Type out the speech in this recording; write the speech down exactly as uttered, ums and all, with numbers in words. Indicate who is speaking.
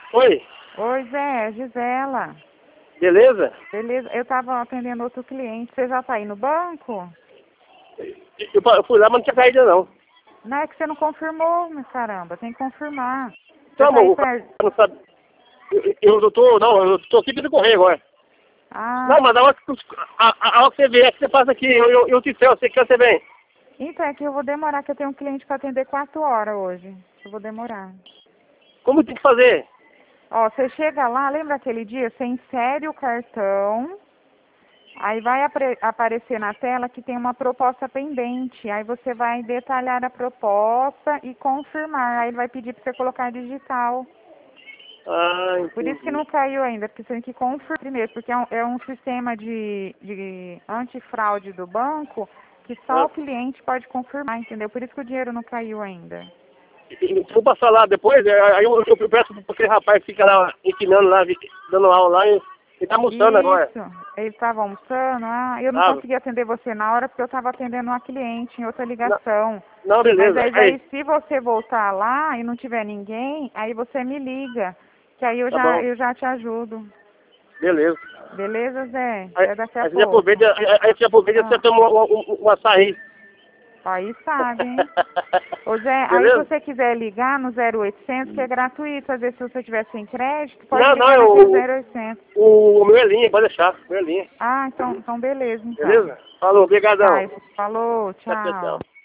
Speaker 1: Oi,
Speaker 2: Oi, Zé, é Gisela.
Speaker 1: beleza?
Speaker 2: Beleza, eu tava atendendo outro cliente. Você já tá aí no banco?
Speaker 1: Eu, eu fui lá, mas não tinha saída não.
Speaker 2: Não é que você não confirmou, meu caramba, tem que confirmar. Você
Speaker 1: Então,
Speaker 2: tá aí
Speaker 1: o cara
Speaker 2: perto.
Speaker 1: não sabe. Eu, eu, eu tô, não, eu tô aqui pelo correio agora.
Speaker 2: Ah,
Speaker 1: Não, mas a hora que, a, a hora que você vier, que você passa aqui, eu, eu, eu te sei, eu sei que você vem.
Speaker 2: então é que eu vou demorar, que eu tenho um cliente pra atender quatro horas hoje. Eu vou demorar.
Speaker 1: Como tem que fazer?
Speaker 2: Ó, você chega lá, lembra aquele dia? Você insere o cartão, aí vai apre- aparecer na tela que tem uma proposta pendente. Aí você vai detalhar a proposta e confirmar. Aí ele vai pedir pra você colocar digital.
Speaker 1: Ah,
Speaker 2: Por isso que
Speaker 1: entendi.
Speaker 2: não caiu ainda, porque você tem que confirmar primeiro, porque é um, é um sistema de, de antifraude do banco que só
Speaker 1: Ah,
Speaker 2: o cliente pode confirmar, entendeu? Por isso que o dinheiro não caiu ainda.
Speaker 1: se eu passar lá depois, é, aí eu, eu peço pra aquele rapaz que fica lá ensinando lá, vi- dando aula lá, e ele tá almoçando agora.
Speaker 2: Isso, ele estava almoçando, ah, eu não
Speaker 1: Sabe?
Speaker 2: consegui atender você na hora porque eu estava atendendo uma cliente em outra
Speaker 1: Não,
Speaker 2: ligação.
Speaker 1: não,
Speaker 2: Mas
Speaker 1: beleza.
Speaker 2: aí,
Speaker 1: Aí,
Speaker 2: aí se você voltar lá e não tiver ninguém, aí você me liga, que aí eu
Speaker 1: tá
Speaker 2: já,
Speaker 1: bom.
Speaker 2: eu já te ajudo.
Speaker 1: Beleza.
Speaker 2: Beleza, Zé?
Speaker 1: Aí,
Speaker 2: Até daqui a
Speaker 1: aí você
Speaker 2: pouco.
Speaker 1: aproveita, aí, aí você aproveita e você
Speaker 2: Ah,
Speaker 1: toma um, um, um açaí.
Speaker 2: aí sabe, hein? Ô Zé, aí se
Speaker 1: Beleza?
Speaker 2: você quiser ligar no zero oitocentos, que é gratuito, às vezes se você tiver sem crédito, pode
Speaker 1: Não, não,
Speaker 2: ligar
Speaker 1: é
Speaker 2: naquele
Speaker 1: o,
Speaker 2: zero oitocentos.
Speaker 1: o, o meu é linha, pode deixar, o meu é linha.
Speaker 2: Ah, então, então beleza, então.
Speaker 1: Beleza? Falou, obrigadão.
Speaker 2: Tá, falou,
Speaker 1: Tchau, tchau,
Speaker 2: tchau.
Speaker 1: tchau.